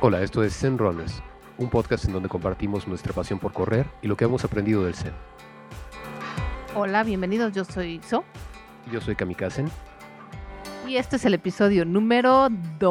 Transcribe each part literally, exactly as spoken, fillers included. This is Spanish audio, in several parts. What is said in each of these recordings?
Hola, esto es Zen Runners, un podcast en donde compartimos nuestra pasión por correr y lo que hemos aprendido del Zen. Hola, bienvenidos, yo soy So. Yo soy Kamikazen. Y este es el episodio número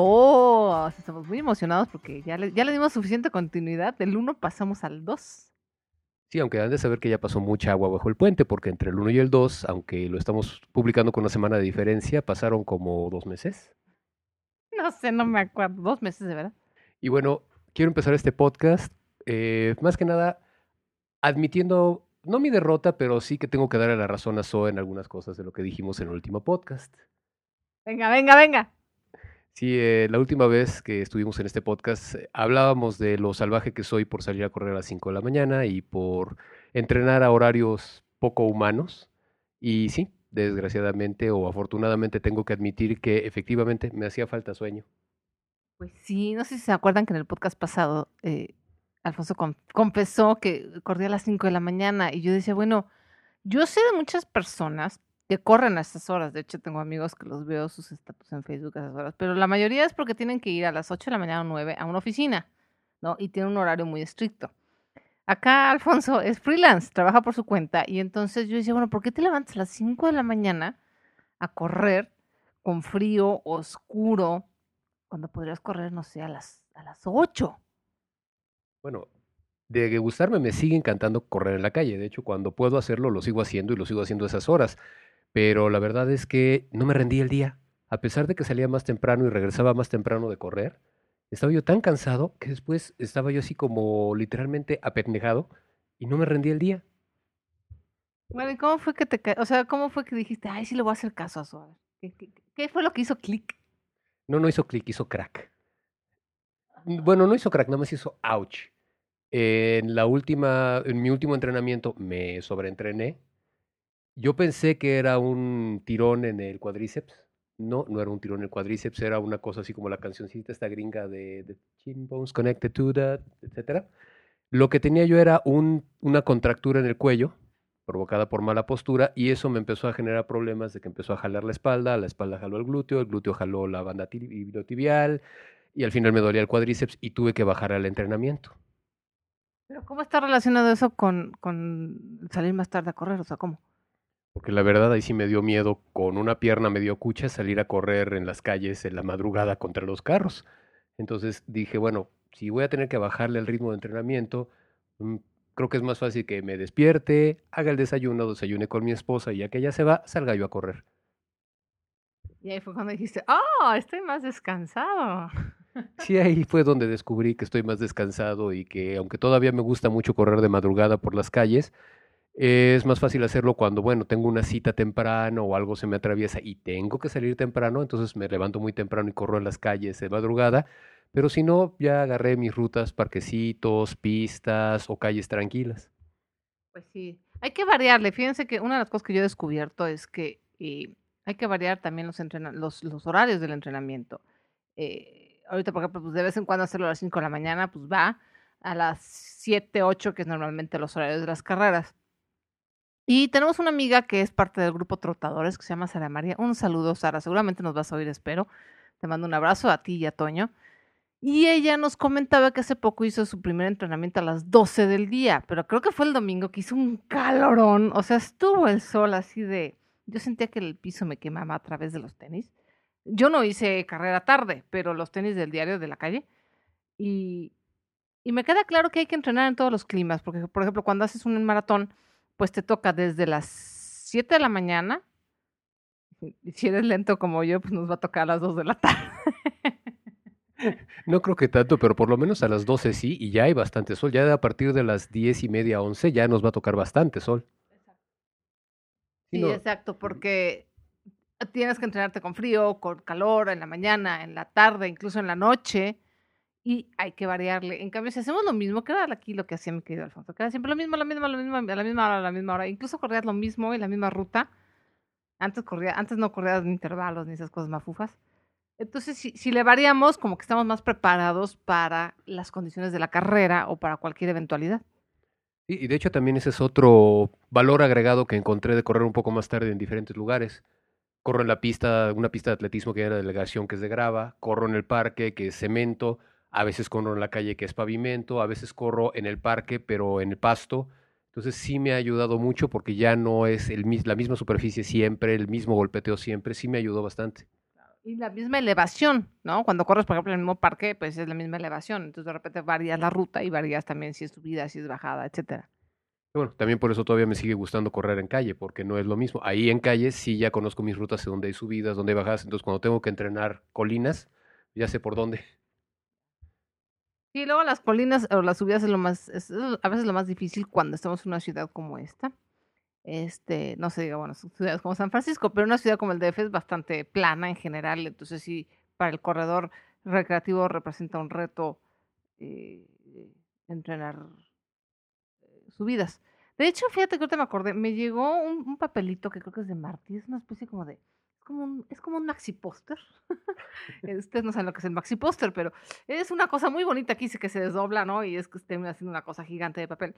dos. Estamos muy emocionados porque ya le, ya le dimos suficiente continuidad. Del uno pasamos al dos. Sí, aunque han de saber que ya pasó mucha agua bajo el puente, porque entre el uno y el dos, aunque lo estamos publicando con una semana de diferencia, pasaron como dos meses. No sé, no me acuerdo. Dos meses, de verdad. Y bueno, quiero empezar este podcast, eh, más que nada, admitiendo, no mi derrota, pero sí que tengo que darle la razón a Zoe en algunas cosas de lo que dijimos en el último podcast. Venga, venga, venga. Sí, eh, la última vez que estuvimos en este podcast eh, hablábamos de lo salvaje que soy por salir a correr a las cinco de la mañana y por entrenar a horarios poco humanos. Y sí, desgraciadamente o afortunadamente tengo que admitir que efectivamente me hacía falta sueño. Pues sí, no sé si se acuerdan que en el podcast pasado eh, Alfonso con- confesó que corría a las cinco de la mañana y yo decía, bueno, yo sé de muchas personas que corren a estas horas. De hecho, tengo amigos que los veo sus estatus en Facebook a esas horas, pero la mayoría es porque tienen que ir a las ocho de la mañana o nueve a una oficina, ¿no? Y tiene un horario muy estricto. Acá Alfonso es freelance, trabaja por su cuenta y entonces yo decía, bueno, ¿por qué te levantas a las cinco de la mañana a correr con frío, oscuro, cuando podrías correr, no sé, a las, a las ocho? Bueno, de gustarme me sigue encantando correr en la calle. De hecho, cuando puedo hacerlo, lo sigo haciendo y lo sigo haciendo a esas horas. Pero la verdad es que no me rendía el día. A pesar de que salía más temprano y regresaba más temprano de correr, estaba yo tan cansado que después estaba yo así como literalmente apendejado y no me rendía el día. Bueno, ¿y cómo fue que te, ca- o sea, cómo fue que dijiste, ay, sí le voy a hacer caso a Suárez? ¿Qué, qué, qué fue lo que hizo clic? No, no hizo clic, hizo crack. Bueno, no hizo crack, nada más hizo ouch. En la última, en mi último entrenamiento me sobreentrené. Yo pensé que era un tirón en el cuádriceps. No, no era un tirón en el cuádriceps, era una cosa así como la cancioncita esta gringa de, de Chin Bones Connected to that, etcétera. Lo que tenía yo era un, una contractura en el cuello, provocada por mala postura, y eso me empezó a generar problemas de que empezó a jalar la espalda, la espalda jaló el glúteo, el glúteo jaló la banda iliotibial, y al final me dolía el cuádriceps y tuve que bajar al entrenamiento. Pero ¿cómo está relacionado eso con, con salir más tarde a correr? O sea, ¿cómo? Porque la verdad ahí sí me dio miedo, con una pierna me dio cucha salir a correr en las calles en la madrugada contra los carros. Entonces dije, bueno, si voy a tener que bajarle el ritmo de entrenamiento, mm, creo que es más fácil que me despierte, haga el desayuno, desayune con mi esposa y ya que ella se va, salga yo a correr. Y ahí fue cuando dijiste, oh, estoy más descansado. Sí, ahí fue donde descubrí que estoy más descansado y que aunque todavía me gusta mucho correr de madrugada por las calles, es más fácil hacerlo cuando, bueno, tengo una cita temprano o algo se me atraviesa y tengo que salir temprano, entonces me levanto muy temprano y corro en las calles de madrugada, pero si no, ya agarré mis rutas, parquecitos, pistas o calles tranquilas. Pues sí, hay que variarle. Fíjense que una de las cosas que yo he descubierto es que eh, hay que variar también los, entrena- los, los horarios del entrenamiento. Eh, ahorita, por ejemplo, pues de vez en cuando hacerlo a las cinco de la mañana, pues va a las siete ocho que es normalmente los horarios de las carreras. Y tenemos una amiga que es parte del grupo Trotadores, que se llama Sara María. Un saludo, Sara. Seguramente nos vas a oír, espero. Te mando un abrazo a ti y a Toño. Y ella nos comentaba que hace poco hizo su primer entrenamiento a las doce del día, pero creo que fue el domingo que hizo un calorón. O sea, estuvo el sol así de... Yo sentía que el piso me quemaba a través de los tenis. Yo no hice carrera tarde, pero los tenis del diario de la calle. Y, y me queda claro que hay que entrenar en todos los climas, porque, por ejemplo, cuando haces un maratón, pues te toca desde las siete de la mañana, y si eres lento como yo, pues nos va a tocar a las dos de la tarde. No creo que tanto, pero por lo menos a las doce sí, y ya hay bastante sol. Ya a partir de las diez y media, once, ya nos va a tocar bastante sol. Sí, Sí, no. exacto, Ujú. porque tienes que entrenarte con frío, con calor, en la mañana, en la tarde, incluso en la noche, y hay que variarle. En cambio, si hacemos lo mismo, que era aquí lo que hacía mi querido Alfonso, que era siempre lo mismo, lo mismo, lo mismo, a la misma hora, a la misma hora, incluso corrías lo mismo en la misma ruta. Antes corría, antes no corrías ni intervalos ni esas cosas mafufas. Entonces, si, si le variamos, como que estamos más preparados para las condiciones de la carrera o para cualquier eventualidad. Y y de hecho también ese es otro valor agregado que encontré de correr un poco más tarde en diferentes lugares. Corro en la pista, una pista de atletismo que hay en la delegación que es de grava, corro en el parque que es cemento, a veces corro en la calle que es pavimento, a veces corro en el parque, pero en el pasto. Entonces sí me ha ayudado mucho porque ya no es el, mis- la misma superficie siempre, el mismo golpeteo siempre, sí me ayudó bastante. Y la misma elevación, ¿no? Cuando corres, por ejemplo, en el mismo parque, pues es la misma elevación. Entonces, de repente varías la ruta y varías también si es subida, si es bajada, etcétera. Y bueno, también por eso todavía me sigue gustando correr en calle, porque no es lo mismo. Ahí en calle sí ya conozco mis rutas, sé dónde hay subidas, dónde hay bajadas. Entonces cuando tengo que entrenar colinas, ya sé por dónde. Y luego las colinas o las subidas es lo más, es es a veces lo más difícil cuando estamos en una ciudad como esta. Este, no se diga, bueno, son ciudades como San Francisco, pero una ciudad como el D F es bastante plana en general, entonces sí, para el corredor recreativo representa un reto eh, entrenar subidas. De hecho, fíjate que ahorita me acordé, me llegó un, un papelito que creo que es de Martí, es una especie como de, es como un, es como un maxi póster. Eh, Ustedes no saben lo que es el maxi póster, pero es una cosa muy bonita que dice que se desdobla, ¿no? Y es que termina haciendo una cosa gigante de papel.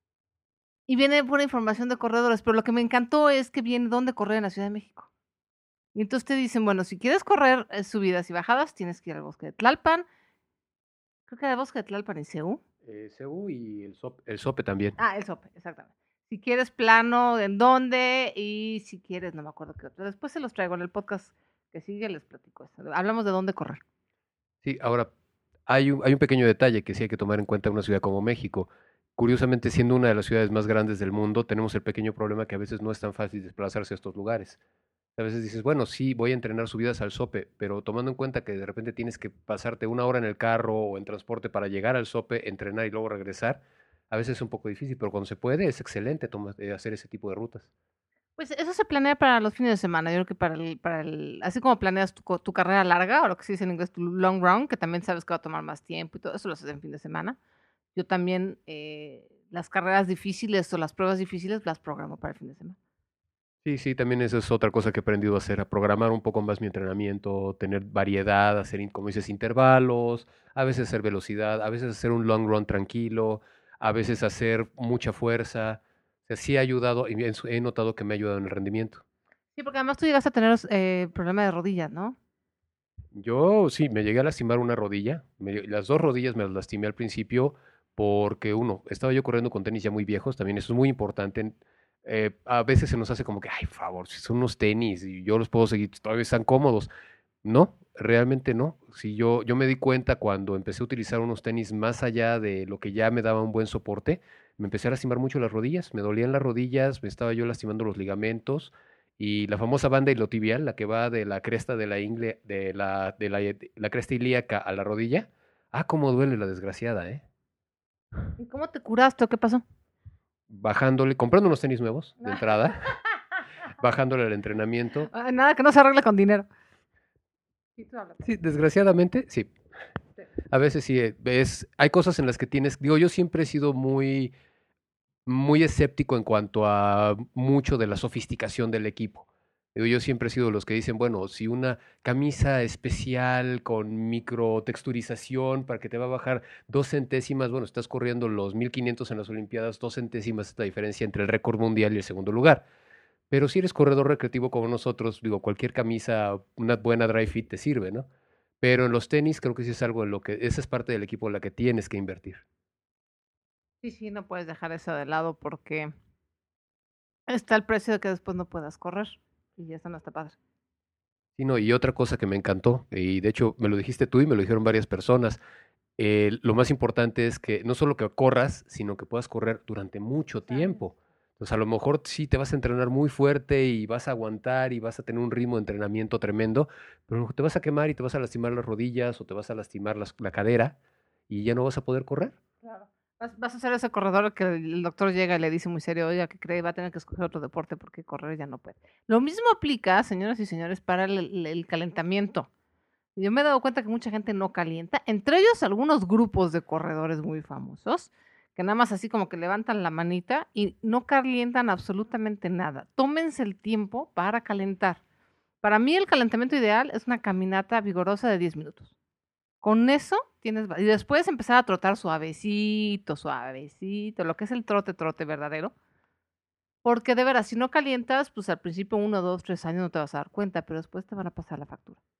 Y viene pura información de corredores, pero lo que me encantó es que viene dónde correr en la Ciudad de México. Y entonces te dicen, bueno, si quieres correr eh, subidas y bajadas, tienes que ir al bosque de Tlalpan. Creo que era el bosque de Tlalpan y C U. Eh, C U y el, SOP, el SOPE también. Ah, el sope, exactamente. Si quieres plano, en dónde, y si quieres, no me acuerdo qué otro. Después se los traigo en el podcast que sigue, les platico eso. Hablamos de dónde correr. Sí, ahora hay un, hay un pequeño detalle que sí hay que tomar en cuenta en una ciudad como México. Curiosamente, siendo una de las ciudades más grandes del mundo, tenemos el pequeño problema que a veces no es tan fácil desplazarse a estos lugares. A veces dices, bueno, sí, voy a entrenar subidas al SOPE, pero tomando en cuenta que de repente tienes que pasarte una hora en el carro o en transporte para llegar al SOPE, entrenar y luego regresar, a veces es un poco difícil, pero cuando se puede es excelente toma- eh, hacer ese tipo de rutas. Pues eso se planea para los fines de semana. Yo creo que para el, para el, así como planeas tu, co- tu carrera larga, o lo que se dice en inglés, tu long run, que también sabes que va a tomar más tiempo y todo eso lo haces en fin de semana. Yo también eh, las carreras difíciles o las pruebas difíciles las programo para el fin de semana. Sí, sí, también eso es otra cosa que he aprendido a hacer, a programar un poco más mi entrenamiento, tener variedad, hacer, in- como dices, intervalos, a veces hacer velocidad, a veces hacer un long run tranquilo, a veces hacer mucha fuerza. O sea, sí ha ayudado y he he notado que me ha ayudado en el rendimiento. Sí, porque además tú llegaste a tener eh, problema de rodillas, ¿no? Yo sí, me llegué a lastimar una rodilla, me dio- las dos rodillas me las lastimé al principio porque uno, estaba yo corriendo con tenis ya muy viejos, también eso es muy importante. Eh, a veces se nos hace como que, ay, por favor, si son unos tenis y yo los puedo seguir, todavía están cómodos. No, realmente no. Si yo, yo me di cuenta cuando empecé a utilizar unos tenis más allá de lo que ya me daba un buen soporte, me empecé a lastimar mucho las rodillas, me dolían las rodillas, me estaba yo lastimando los ligamentos y la famosa banda iliotibial, la que va de la cresta de la ingle, de la, de la, la cresta ilíaca a la rodilla, ah, cómo duele la desgraciada, ¿eh? ¿Y cómo te curaste o qué pasó? Bajándole, comprando unos tenis nuevos de entrada, bajándole el entrenamiento. Ah, nada que no se arregle con dinero. Sí, tú habla, pues. Sí, desgraciadamente, sí. Sí. A veces sí, eh, ves, hay cosas en las que tienes, digo, yo siempre he sido muy, muy escéptico en cuanto a mucho de la sofisticación del equipo. Digo, yo siempre he sido de los que dicen, bueno, si una camisa especial con microtexturización para que te va a bajar dos centésimas, bueno, estás corriendo los mil quinientos en las Olimpiadas, dos centésimas es la diferencia entre el récord mundial y el segundo lugar. Pero si eres corredor recreativo como nosotros, digo, cualquier camisa, una buena dry fit te sirve, ¿no? Pero en los tenis creo que sí es algo en lo que, esa es parte del equipo en la que tienes que invertir. Sí, sí, no puedes dejar eso de lado porque está el precio de que después no puedas correr. Y eso no está padre. Sí, no, y otra cosa que me encantó, y de hecho me lo dijiste tú y me lo dijeron varias personas, eh, lo más importante es que no solo que corras, sino que puedas correr durante mucho Dos años. tiempo. Entonces a lo mejor sí te vas a entrenar muy fuerte y vas a aguantar y vas a tener un ritmo de entrenamiento tremendo, pero te vas a quemar y te vas a lastimar las rodillas o te vas a lastimar las- la cadera y ya no vas a poder correr. Claro. Vas, vas a ser ese corredor que el doctor llega y le dice muy serio, oiga, que cree, va a tener que escoger otro deporte porque correr ya no puede. Lo mismo aplica, señoras y señores, para el, el- el calentamiento. Yo me he dado cuenta que mucha gente no calienta, entre ellos algunos grupos de corredores muy famosos, que nada más así como que levantan la manita y no calientan absolutamente nada. Tómense el tiempo para calentar. Para mí el calentamiento ideal es una caminata vigorosa de diez minutos. Con eso tienes, y después empezar a trotar suavecito, suavecito, lo que es el trote, trote verdadero. Porque de veras, si no calientas, pues al principio uno, dos, tres años no te vas a dar cuenta, pero después te van a pasar la factura.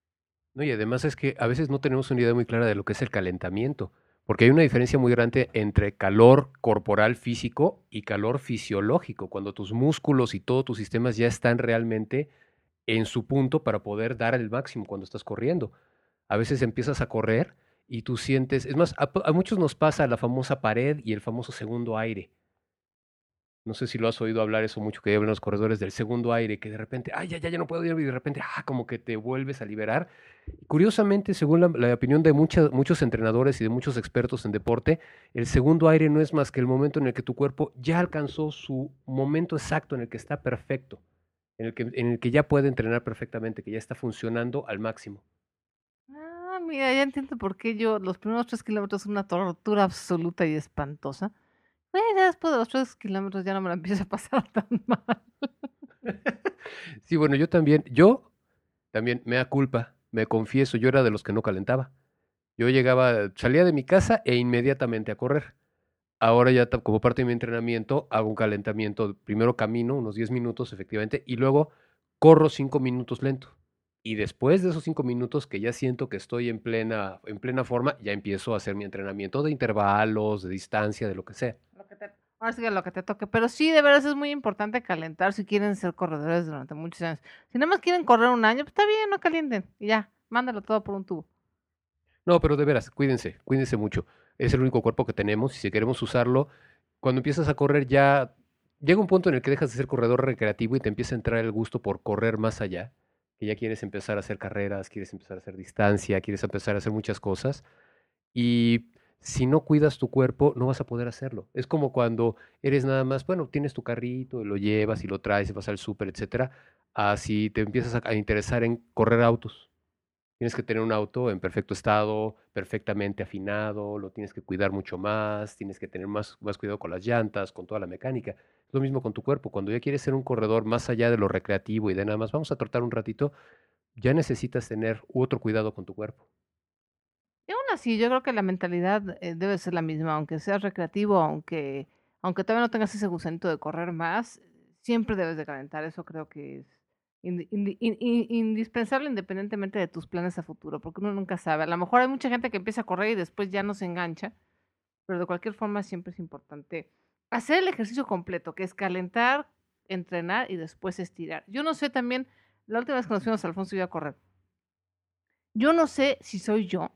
No, y además es que a veces no tenemos una idea muy clara de lo que es el calentamiento, porque hay una diferencia muy grande entre calor corporal físico y calor fisiológico, cuando tus músculos y todos tus sistemas ya están realmente en su punto para poder dar el máximo cuando estás corriendo. A veces empiezas a correr y tú sientes, es más, a, a muchos nos pasa la famosa pared y el famoso segundo aire. No sé si lo has oído hablar eso mucho que hablan los corredores del segundo aire, que de repente, ay, ya, ya, ya no puedo ir, y de repente, ah, como que te vuelves a liberar. Curiosamente, según la, la opinión de mucha- muchos entrenadores y de muchos expertos en deporte, el segundo aire no es más que el momento en el que tu cuerpo ya alcanzó su momento exacto, en el que está perfecto, en el que, en el que ya puede entrenar perfectamente, que ya está funcionando al máximo. Ah, mira, ya entiendo por qué yo los primeros tres kilómetros son una tortura absoluta y espantosa. Bueno, ya después de los tres kilómetros ya no me la empiezo a pasar tan mal. Sí, bueno, yo también, yo también, mea culpa, me confieso, yo era de los que no calentaba. Yo llegaba, salía de mi casa e inmediatamente a correr. Ahora ya ta- como parte de mi entrenamiento hago un calentamiento, primero camino unos diez minutos efectivamente y luego corro cinco minutos lento. Y después de esos cinco minutos que ya siento que estoy en plena, en plena forma, ya empiezo a hacer mi entrenamiento de intervalos, de distancia, de lo que sea. Lo que te, ahora sí que lo que te toque. Pero sí, de veras es muy importante calentar si quieren ser corredores durante muchos años. Si nada más quieren correr un año, pues está bien, no calienten. Y ya, mándalo todo por un tubo. No, pero de veras, cuídense, cuídense mucho. Es el único cuerpo que tenemos y si queremos usarlo, cuando empiezas a correr ya llega un punto en el que dejas de ser corredor recreativo y te empieza a entrar el gusto por correr más allá, que ya quieres empezar a hacer carreras, quieres empezar a hacer distancia, quieres empezar a hacer muchas cosas y si no cuidas tu cuerpo no vas a poder hacerlo. Es como cuando eres nada más, bueno, tienes tu carrito y lo llevas y lo traes y vas al súper, etcétera, así te empiezas a, a interesar en correr autos. Tienes que tener un auto en perfecto estado, perfectamente afinado, lo tienes que cuidar mucho más, tienes que tener más, más cuidado con las llantas, con toda la mecánica. Es lo mismo con tu cuerpo. Cuando ya quieres ser un corredor más allá de lo recreativo y de nada más, vamos a trotar un ratito, ya necesitas tener otro cuidado con tu cuerpo. Y aún así, yo creo que la mentalidad eh, debe ser la misma, aunque seas recreativo, aunque, aunque todavía no tengas ese gusanito de correr más, siempre debes de calentar. Eso creo que es indi- indi- in- in- indispensable independientemente de tus planes a futuro, porque uno nunca sabe. A lo mejor hay mucha gente que empieza a correr y después ya no se engancha, pero de cualquier forma siempre es importante hacer el ejercicio completo, que es calentar, entrenar y después estirar. Yo no sé también, la última vez que nos fuimos Alfonso y yo a correr, yo no sé si soy yo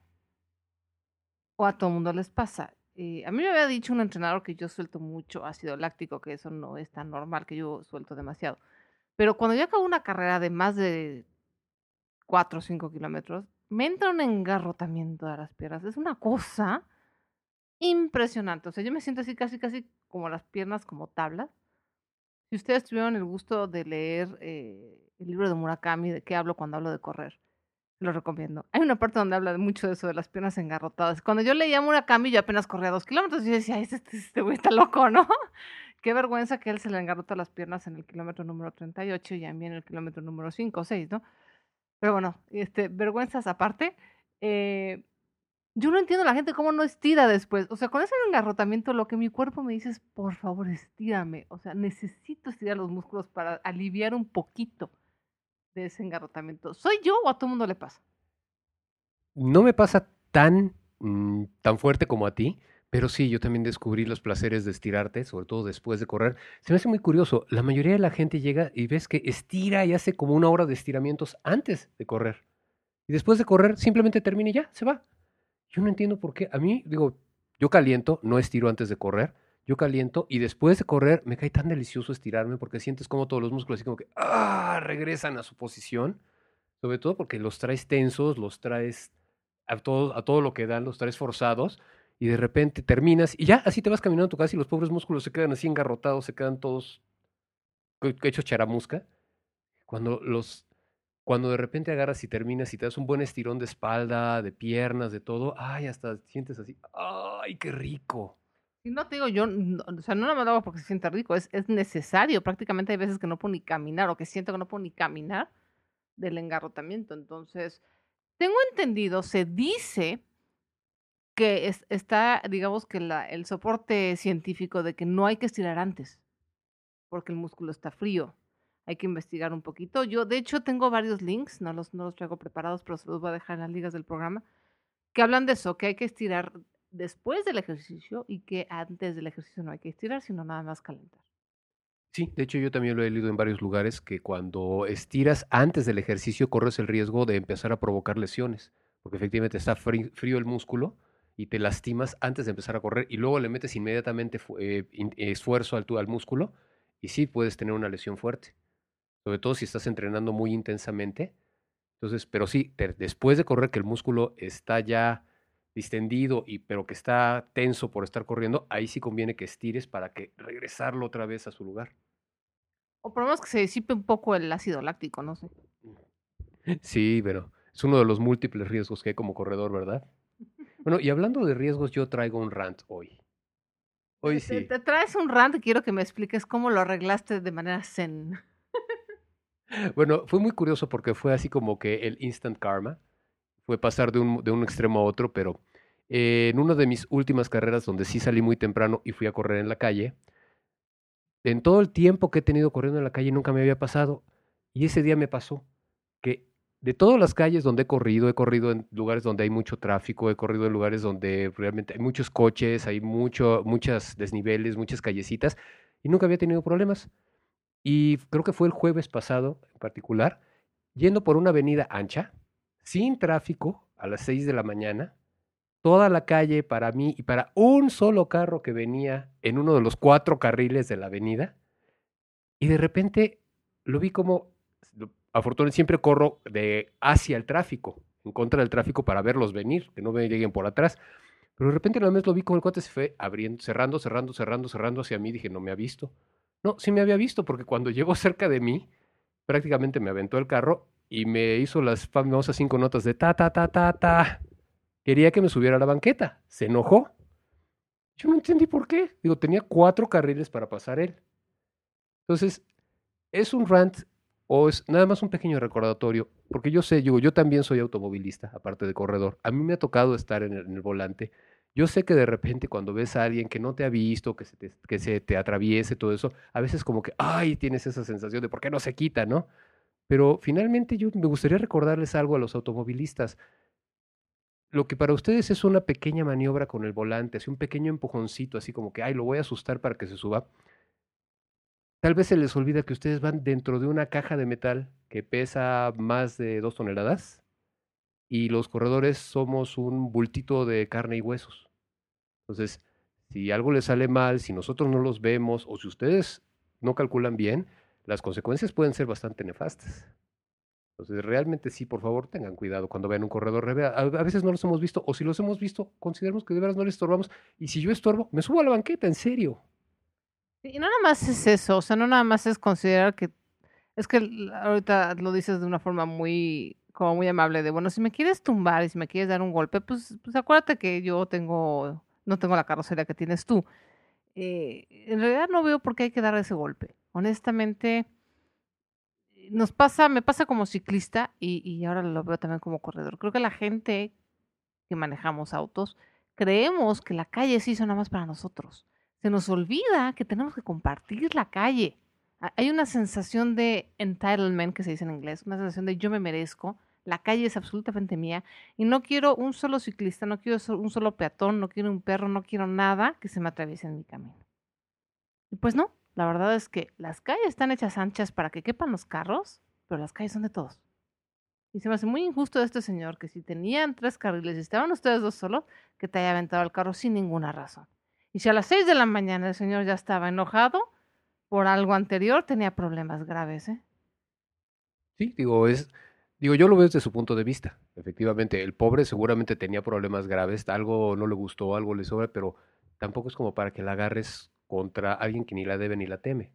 o a todo mundo les pasa. Eh, a mí me había dicho un entrenador que yo suelto mucho ácido láctico, que eso no es tan normal, que yo suelto demasiado. Pero cuando yo acabo una carrera de más de cuatro o cinco kilómetros, me entra un engarrotamiento de las piernas. Es una cosa impresionante. O sea, yo me siento así casi, casi como las piernas como tablas. Si ustedes tuvieron el gusto de leer eh, el libro de Murakami, ¿de qué hablo cuando hablo de correr? Lo recomiendo. Hay una parte donde habla de mucho de eso, de las piernas engarrotadas. Cuando yo leía Murakami, yo apenas corría dos kilómetros. Y yo decía, "Ay, este, este este güey está loco, ¿no?" Qué vergüenza que él se le engarrota las piernas en el kilómetro número treinta y ocho y a mí en el kilómetro número cinco o seis, ¿no? Pero bueno, este, vergüenzas aparte. eh, yo no entiendo a la gente cómo no estira después. O sea, con ese engarrotamiento, lo que mi cuerpo me dice es, por favor, estírame. O sea, necesito estirar los músculos para aliviar un poquito de ese engarrotamiento. ¿Soy yo o a todo mundo le pasa? No me pasa tan, mm, tan fuerte como a ti, pero sí, yo también descubrí los placeres de estirarte, sobre todo después de correr. Se me hace muy curioso, la mayoría de la gente llega y ves que estira y hace como una hora de estiramientos antes de correr. Y después de correr simplemente termina y ya, se va. Yo no entiendo por qué. A mí, digo, yo caliento, no estiro antes de correr. Yo caliento y después de correr me cae tan delicioso estirarme porque sientes como todos los músculos así como que ah, regresan a su posición. Sobre todo porque los traes tensos, los traes a todo, a todo lo que dan, los traes forzados y de repente terminas y ya así te vas caminando a tu casa y los pobres músculos se quedan así engarrotados, se quedan todos co- hechos charamusca. Cuando los, cuando de repente agarras y terminas y te das un buen estirón de espalda, de piernas, de todo, ay, hasta sientes así, ay, qué rico. Y no te digo yo, no, o sea, no me lo hago porque se siente rico, es, es necesario. Prácticamente hay veces que no puedo ni caminar o que siento que no puedo ni caminar del engarrotamiento. Entonces, tengo entendido, se dice que es- está, digamos que la, el soporte científico de que no hay que estirar antes, porque el músculo está frío. hay que investigar un poquito. Yo, de hecho, tengo varios links, no los, no los traigo preparados, pero se los voy a dejar en las ligas del programa, que hablan de eso, que hay que estirar después del ejercicio y que antes del ejercicio no hay que estirar, sino nada más calentar. Sí, de hecho yo también lo he leído en varios lugares que cuando estiras antes del ejercicio corres el riesgo de empezar a provocar lesiones, porque efectivamente está frí- frío el músculo y te lastimas antes de empezar a correr y luego le metes inmediatamente fu- eh, in- esfuerzo al, tu- al músculo y sí puedes tener una lesión fuerte, sobre todo si estás entrenando muy intensamente. Entonces, pero sí, te- después de correr que el músculo está ya distendido y pero que está tenso por estar corriendo, ahí sí conviene que estires para que regresarlo otra vez a su lugar. O por lo menos que se disipe un poco el ácido láctico, no sé. Sí, pero es uno de los múltiples riesgos que hay como corredor, ¿verdad? Bueno, y hablando de riesgos, yo traigo un rant hoy. Hoy Te, te- sí. te traes un rant y quiero que me expliques cómo lo arreglaste de manera zen. Bueno, fue muy curioso porque fue así como que el instant karma. Fue pasar de un, de un extremo a otro, pero eh, en una de mis últimas carreras donde sí salí muy temprano y fui a correr en la calle, en todo el tiempo que he tenido corriendo en la calle nunca me había pasado. Y ese día me pasó que de todas las calles donde he corrido, he corrido en lugares donde hay mucho tráfico, he corrido en lugares donde realmente hay muchos coches, hay mucho, muchas desniveles, muchas callecitas, y nunca había tenido problemas. Y creo que fue el jueves pasado en particular, yendo por una avenida ancha, sin tráfico, a las seis de la mañana, toda la calle para mí y para un solo carro que venía en uno de los cuatro carriles de la avenida, y de repente lo vi como, afortunadamente siempre corro de hacia el tráfico, en contra del tráfico para verlos venir, que no me lleguen por atrás. Pero de repente nada más lo vi como el cuate se fue abriendo, cerrando, cerrando, cerrando, cerrando hacia mí. Dije, no me ha visto. No, sí me había visto, porque cuando llegó cerca de mí, prácticamente me aventó el carro y me hizo las famosas cinco notas de ta, ta, ta, ta, ta. Quería que me subiera a la banqueta. Se enojó. Yo no entendí por qué. Digo, tenía cuatro carriles para pasar él. Entonces, ¿es un rant o es nada más un pequeño recordatorio? Porque yo sé, yo, yo también soy automovilista, aparte de corredor. A mí me ha tocado estar en el, en el volante. Yo sé que de repente cuando ves a alguien que no te ha visto, que se te, que se te atraviese, todo eso, a veces como que, ay, tienes esa sensación de por qué no se quita, ¿no? Pero finalmente yo me gustaría recordarles algo a los automovilistas. Lo que para ustedes es una pequeña maniobra con el volante, así un pequeño empujoncito, así como que, ay, lo voy a asustar para que se suba. Tal vez se les olvida que ustedes van dentro de una caja de metal que pesa más de dos toneladas y los corredores somos un bultito de carne y huesos. Entonces, si algo les sale mal, si nosotros no los vemos o si ustedes no calculan bien, las consecuencias pueden ser bastante nefastas. Entonces, realmente sí, por favor, tengan cuidado cuando vean un corredor. A a veces no los hemos visto o si los hemos visto, consideramos que de veras no les estorbamos y si yo estorbo, me subo a la banqueta, en serio. Y no nada más es eso, o sea, no nada más es considerar que, es que l- ahorita lo dices de una forma muy, como muy amable, de bueno, si me quieres tumbar y si me quieres dar un golpe, pues, pues acuérdate que yo tengo, no tengo la carrocería que tienes tú. Eh, en realidad no veo por qué hay que dar ese golpe. Honestamente, eh, nos pasa, me pasa como ciclista y, y ahora lo veo también como corredor. Creo que la gente que manejamos autos, creemos que la calle se hizo nada más para nosotros. Se nos olvida que tenemos que compartir la calle. Ha- Hay una sensación de entitlement, que se dice en inglés, una sensación de yo me merezco, la calle es absolutamente mía y no quiero un solo ciclista, no quiero so- un solo peatón, no quiero un perro, no quiero nada que se me atraviese en mi camino. Y pues no, la verdad es que las calles están hechas anchas para que quepan los carros, pero las calles son de todos. Y se me hace muy injusto de este señor que si tenían tres carriles y estaban ustedes dos solos, que te haya aventado el carro sin ninguna razón. Y si a las seis de la mañana el señor ya estaba enojado por algo anterior, tenía problemas graves, ¿eh? Sí, digo, es, digo, yo lo veo desde su punto de vista. Efectivamente, el pobre seguramente tenía problemas graves, algo no le gustó, algo le sobra, pero tampoco es como para que la agarres contra alguien que ni la debe ni la teme.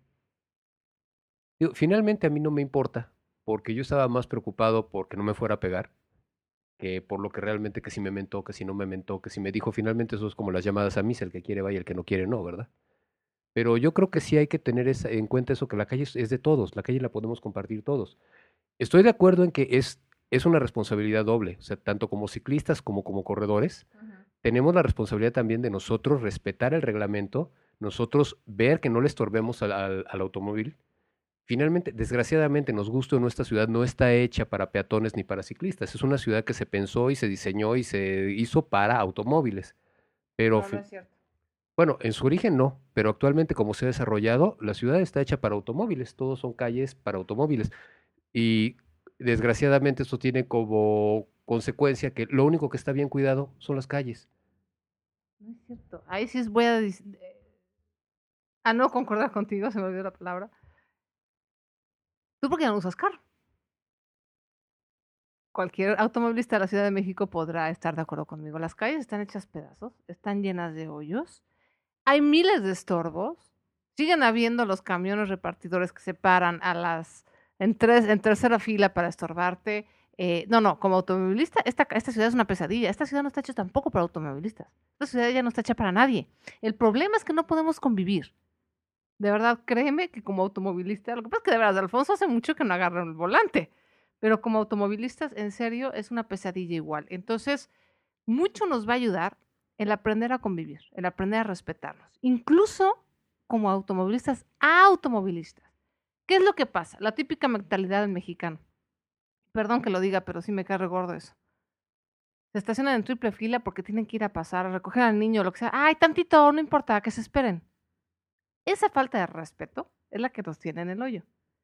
Digo, finalmente a mí no me importa, porque yo estaba más preocupado porque no me fuera a pegar, que por lo que realmente que si me mentó, que si no me mentó, que si me dijo, finalmente eso es como las llamadas a misa, el que quiere va y el que no quiere no, ¿verdad? Pero yo creo que sí hay que tener esa- en cuenta eso, que la calle es, es de todos, la calle la podemos compartir todos. Estoy de acuerdo en que es, es una responsabilidad doble, o sea, tanto como ciclistas como como corredores, Ujú. tenemos la responsabilidad también de nosotros respetar el reglamento, nosotros ver que no le estorbemos al, al- al automóvil. finalmente, desgraciadamente, nos guste o no, esta ciudad no está hecha para peatones ni para ciclistas. Es una ciudad que se pensó y se diseñó y se hizo para automóviles. Pero, No, no fi- es cierto. bueno, en su origen no, pero actualmente como se ha desarrollado, la ciudad está hecha para automóviles. Todos son calles para automóviles. Y desgraciadamente esto tiene como consecuencia que lo único que está bien cuidado son las calles. No es cierto. Ahí sí es voy a, dis- eh, a no concordar contigo, se me olvidó la palabra. Tú porque no usas carro. Cualquier automovilista de la Ciudad de México podrá estar de acuerdo conmigo. Las calles están hechas pedazos, están llenas de hoyos, hay miles de estorbos, siguen habiendo los camiones repartidores que se paran a las en tres, en tercera fila para estorbarte. Eh, no, no, como automovilista, esta, esta ciudad es una pesadilla. Esta ciudad no está hecha tampoco para automovilistas. Esta ciudad ya no está hecha para nadie. El problema es que no podemos convivir. De verdad, créeme que como automovilista, lo que pasa es que de verdad, Alfonso hace mucho que no agarra el volante, pero como automovilistas, en serio, es una pesadilla igual. Entonces, mucho nos va a ayudar el aprender a convivir, el aprender a respetarnos, incluso como automovilistas a automovilistas. ¿Qué es lo que pasa? La típica mentalidad del mexicano. Perdón que lo diga, pero sí me cae re gordo eso. Se estacionan en triple fila porque tienen que ir a pasar, a recoger al niño, lo que sea. Ay, tantito, no importa, que se esperen. Esa falta de respeto es la que nos tiene en el hoyo.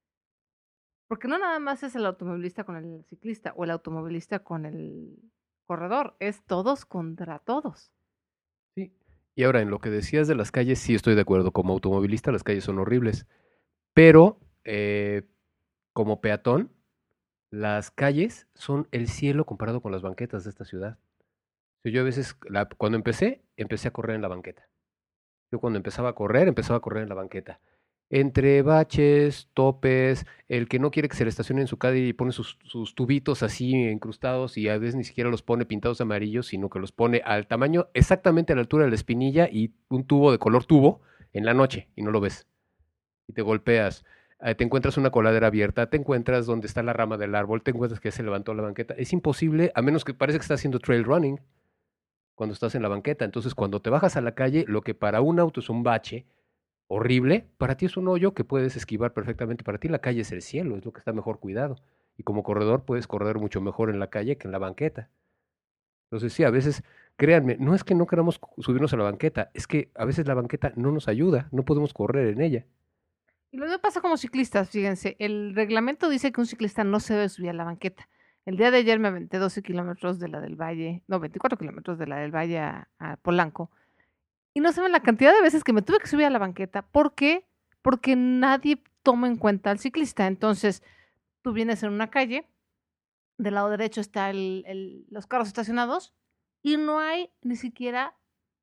Porque no nada más es el automovilista con el ciclista o el automovilista con el corredor, es todos contra todos. Sí. Y ahora, en lo que decías de las calles, sí estoy de acuerdo. Como automovilista, las calles son horribles. Pero, eh, como peatón, las calles son el cielo comparado con las banquetas de esta ciudad. Sí, yo a veces, la- cuando empecé, empecé a correr en la banqueta. Yo cuando empezaba a correr, empezaba a correr en la banqueta. Entre baches, topes, el que no quiere que se le estacione en su calle y pone sus, sus tubitos así incrustados y a veces ni siquiera los pone pintados de amarillo, sino que los pone al tamaño, exactamente a la altura de la espinilla y un tubo de color tubo en la noche y no lo ves. Y te golpeas. Eh, te encuentras una coladera abierta, te encuentras donde está la rama del árbol, te encuentras que se levantó la banqueta. Es imposible, a menos que parece que estás haciendo trail running cuando estás en la banqueta. Entonces, cuando te bajas a la calle, lo que para un auto es un bache horrible, para ti es un hoyo que puedes esquivar perfectamente. Para ti la calle es el cielo, es lo que está mejor cuidado. Y como corredor puedes correr mucho mejor en la calle que en la banqueta. Entonces, sí, a veces, créanme, no es que no queramos subirnos a la banqueta, es que a veces la banqueta no nos ayuda, no podemos correr en ella. Y lo mismo pasa como ciclistas, fíjense, el reglamento dice que un ciclista no se debe subir a la banqueta. El día de ayer me aventé doce kilómetros de la del Valle, no, veinticuatro kilómetros de la del Valle a, a Polanco. Y no saben la cantidad de veces que me tuve que subir a la banqueta. ¿Por qué? Porque nadie toma en cuenta al ciclista. Entonces, tú vienes en una calle, del lado derecho está el, el- los carros estacionados y no hay ni siquiera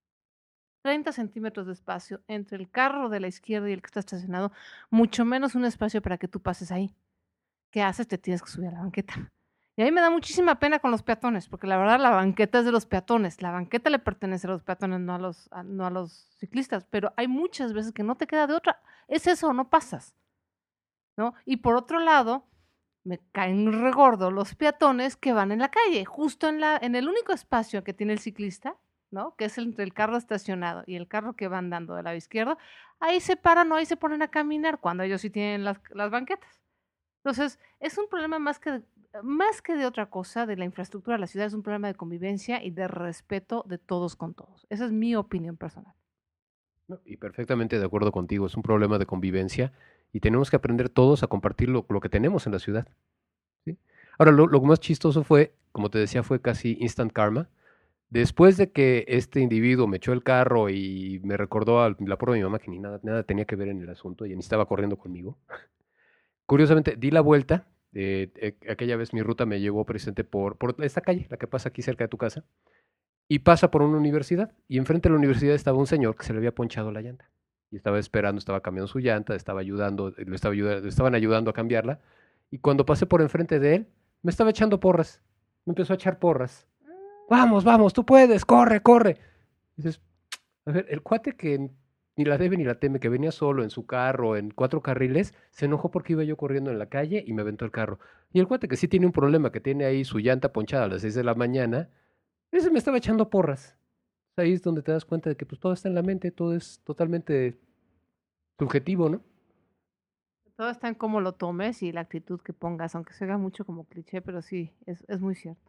treinta centímetros de espacio entre el carro de la izquierda y el que está estacionado, mucho menos un espacio para que tú pases ahí. ¿Qué haces? Te tienes que subir a la banqueta. Y a mí me da muchísima pena con los peatones, porque la verdad la banqueta es de los peatones. La banqueta le pertenece a los peatones, no a los, a- no a los ciclistas. Pero hay muchas veces que no te queda de otra. Es eso, no pasas, ¿no? Y por otro lado, me caen regordo los peatones que van en la calle, justo en, la, en el único espacio que tiene el ciclista, ¿no? Que es entre el carro estacionado y el carro que va andando del lado izquierdo. Ahí se paran o ahí se ponen a caminar cuando ellos sí tienen las, las banquetas. Entonces, es un problema más que, de, más que de otra cosa de la infraestructura de la ciudad, es un problema de convivencia y de respeto de todos con todos. Esa es mi opinión personal. ¿No? Y perfectamente de acuerdo contigo, es un problema de convivencia y tenemos que aprender todos a compartir lo, lo que tenemos en la ciudad. ¿Sí? Ahora, lo, lo más chistoso fue, como te decía, fue casi instant karma. Después de que este individuo me echó el carro y me recordó a la pobre de mi mamá que ni nada, nada tenía que ver en el asunto y ni estaba corriendo conmigo. Curiosamente, di la vuelta. Eh, eh, aquella vez mi ruta me llevó precisamente por, por esta calle, la que pasa aquí cerca de tu casa, y pasa por una universidad. Y enfrente de la universidad estaba un señor que se le había ponchado la llanta. Y estaba esperando, estaba cambiando su llanta, estaba ayudando, le, estaba ayudando, le estaban ayudando a cambiarla. Y cuando pasé por enfrente de él, me estaba echando porras. Me empezó a echar porras. Vamos, vamos, tú puedes, corre, corre. Dices, a ver, el cuate que ni la debe ni la teme, que venía solo en su carro, en cuatro carriles, se enojó porque iba yo corriendo en la calle y me aventó el carro. Y el cuate que sí tiene un problema, que tiene ahí su llanta ponchada a las seis de la mañana, ese me estaba echando porras. Ahí es donde te das cuenta de que pues todo está en la mente, todo es totalmente subjetivo, ¿no? Todo está en cómo lo tomes y la actitud que pongas, aunque se haga mucho como cliché, pero sí, es, es muy cierto.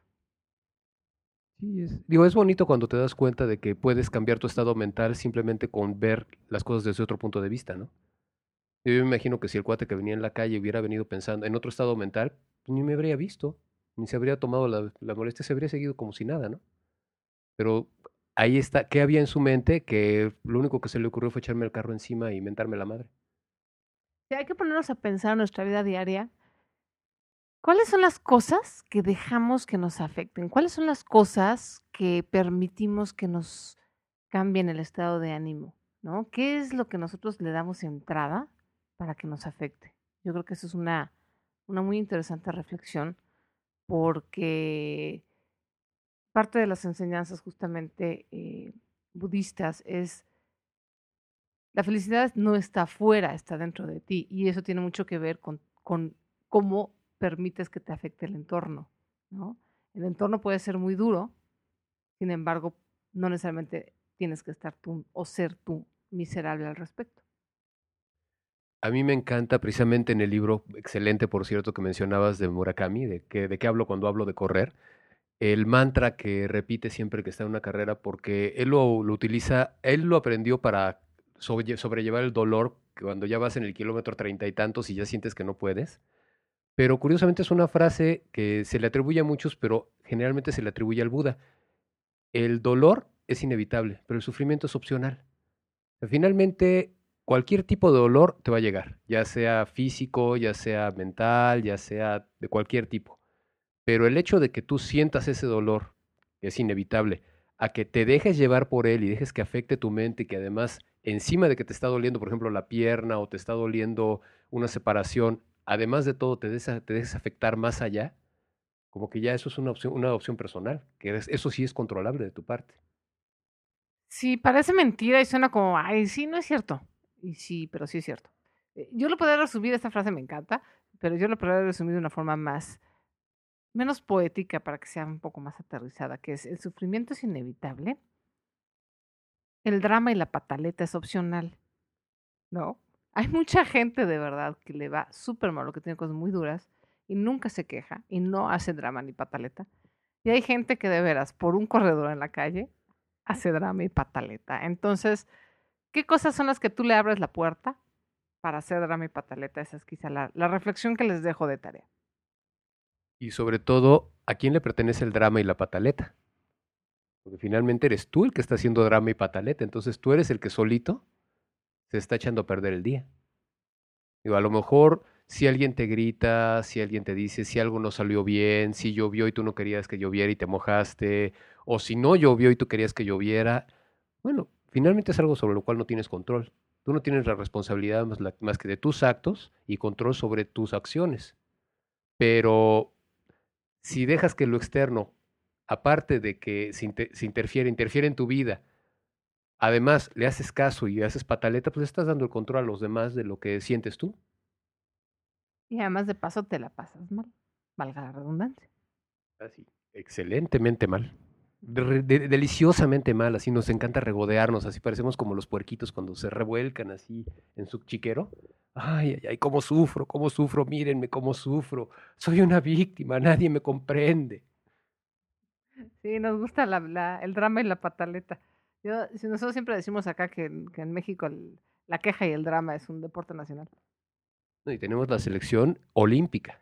Sí, es, digo, es bonito cuando te das cuenta de que puedes cambiar tu estado mental simplemente con ver las cosas desde otro punto de vista, ¿no? Yo me imagino que si el cuate que venía en la calle hubiera venido pensando en otro estado mental, pues ni me habría visto, ni se habría tomado la, la molestia, se habría seguido como si nada, ¿no? Pero ahí está, ¿qué había en su mente? Que lo único que se le ocurrió fue echarme el carro encima y mentarme la madre. Sí, hay que ponernos a pensar en nuestra vida diaria. ¿Cuáles son las cosas que dejamos que nos afecten? ¿Cuáles son las cosas que permitimos que nos cambien el estado de ánimo? ¿No? ¿Qué es lo que nosotros le damos entrada para que nos afecte? Yo creo que eso es una, una muy interesante reflexión porque parte de las enseñanzas justamente eh, budistas es la felicidad no está afuera, está dentro de ti y eso tiene mucho que ver con, con cómo permites que te afecte el entorno, ¿no? El entorno puede ser muy duro, sin embargo, no necesariamente tienes que estar tú o ser tú miserable al respecto. A mí me encanta precisamente en el libro, excelente por cierto, que mencionabas de Murakami, de que, de qué hablo cuando hablo de correr, el mantra que repite siempre que está en una carrera, porque él lo, lo utiliza, él lo aprendió para sobre- sobrellevar el dolor cuando ya vas en el kilómetro treinta y tantos y ya sientes que no puedes. Pero curiosamente es una frase que se le atribuye a muchos, pero generalmente se le atribuye al Buda. El dolor es inevitable, pero el sufrimiento es opcional. Finalmente, cualquier tipo de dolor te va a llegar, ya sea físico, ya sea mental, ya sea de cualquier tipo. Pero el hecho de que tú sientas ese dolor, que es inevitable, a que te dejes llevar por él y dejes que afecte tu mente, y que además, encima de que te está doliendo, por ejemplo, la pierna o te está doliendo una separación, además de todo, te dejes, te dejes afectar más allá, como que ya eso es una opción, una opción personal, que es- eso sí es controlable de tu parte. Sí, parece mentira y suena como, ay, sí, no es cierto. Y sí, pero sí es cierto. Eh, Yo lo podría resumir, esta frase me encanta, pero yo lo podría resumir de una forma más, menos poética para que sea un poco más aterrizada, que es el sufrimiento es inevitable, el drama y la pataleta es opcional, ¿no? Hay mucha gente de verdad que le va súper mal, que tiene cosas muy duras y nunca se queja y no hace drama ni pataleta. Y hay gente que de veras, por un corredor en la calle, hace drama y pataleta. Entonces, ¿qué cosas son las que tú le abres la puerta para hacer drama y pataleta? Esa es quizá la, la reflexión que les dejo de tarea. Y sobre todo, ¿a quién le pertenece el drama y la pataleta? Porque finalmente eres tú el que está haciendo drama y pataleta, entonces tú eres el que solito se está echando a perder el día. Digo, a lo mejor si alguien te grita, si alguien te dice si algo no salió bien, si llovió y tú no querías que lloviera y te mojaste, o si no llovió y tú querías que lloviera, bueno, finalmente es algo sobre lo cual no tienes control. Tú no tienes la responsabilidad más, la- más que de tus actos y control sobre tus acciones. Pero si dejas que lo externo, aparte de que se, inter- se interfiere, interfiere en tu vida, además le haces caso y haces pataleta, pues estás dando el control a los demás de lo que sientes tú. Y además de paso te la pasas mal, valga la redundancia. Así, excelentemente mal. De- de- deliciosamente mal, así nos encanta regodearnos, así parecemos como los puerquitos cuando se revuelcan así en su chiquero. Ay, ay, ay, cómo sufro, cómo sufro, mírenme cómo sufro. Soy una víctima, nadie me comprende. Sí, nos gusta la, la- el drama y la pataleta. Yo, si nosotros siempre decimos acá que, en- que en México el- la queja y el drama es un deporte nacional. Y tenemos la selección olímpica.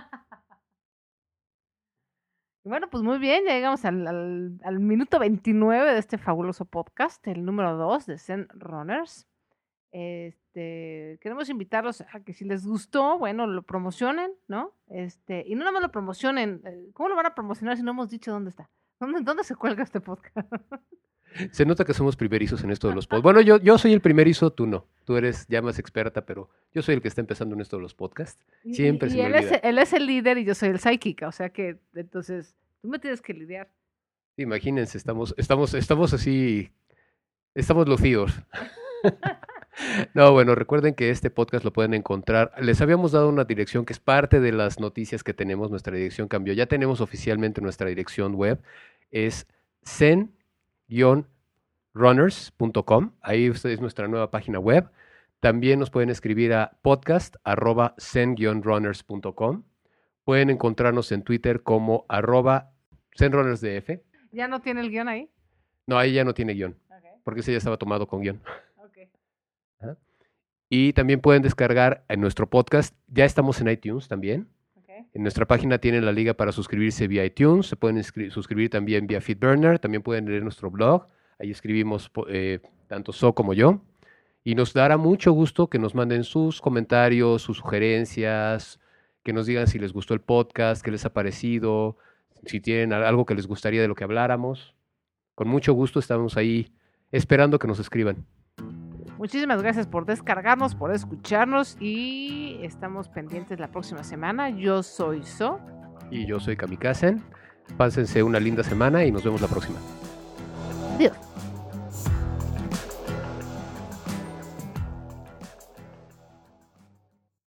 Y bueno, pues muy bien, ya llegamos al, al, al minuto veintinueve de este fabuloso podcast, el número dos de Zen Runners. Este, queremos invitarlos a que si les gustó, bueno, lo promocionen, ¿no? Este, y no nada más lo promocionen, eh, ¿cómo lo van a promocionar si no hemos dicho dónde está? ¿Dónde, dónde se cuelga este podcast? Se nota que somos primerizos en esto de los podcasts. Bueno, yo, yo soy el primerizo, tú no. Tú eres ya más experta, pero yo soy el que está empezando en esto de los podcasts. Y, y- Siempre se y me él es, olvida. él es el líder y yo soy el psíquica, o sea que entonces tú me tienes que lidiar. Imagínense, estamos, estamos, estamos así, estamos lucidos. No, bueno, recuerden que este podcast lo pueden encontrar. Les habíamos dado una dirección que es parte de las noticias que tenemos. Nuestra dirección cambió. Ya tenemos oficialmente nuestra dirección web. Es zen runners punto com. Ahí es nuestra nueva página web. También nos pueden escribir a podcast arroba zen guion runners punto com. Pueden encontrarnos en Twitter como arroba zenrunnersdf. ¿Ya no tiene el guión ahí? No, ahí ya no tiene guión, Okay. porque ese ya estaba tomado con guión. Okay. Ajá. Y también pueden descargar en nuestro podcast. Ya estamos en iTunes también. Okay. En nuestra página tienen la liga para suscribirse vía iTunes. Se pueden inscri- suscribir también vía Feedburner. También pueden leer nuestro blog. Ahí escribimos eh, tanto So como yo. Y nos dará mucho gusto que nos manden sus comentarios, sus sugerencias, que nos digan si les gustó el podcast, qué les ha parecido, si tienen algo que les gustaría de lo que habláramos. Con mucho gusto estamos ahí esperando que nos escriban. Muchísimas gracias por descargarnos, por escucharnos y estamos pendientes la próxima semana. Yo soy So. Y yo soy Kamikazen. Pásense una linda semana y nos vemos la próxima. Adiós.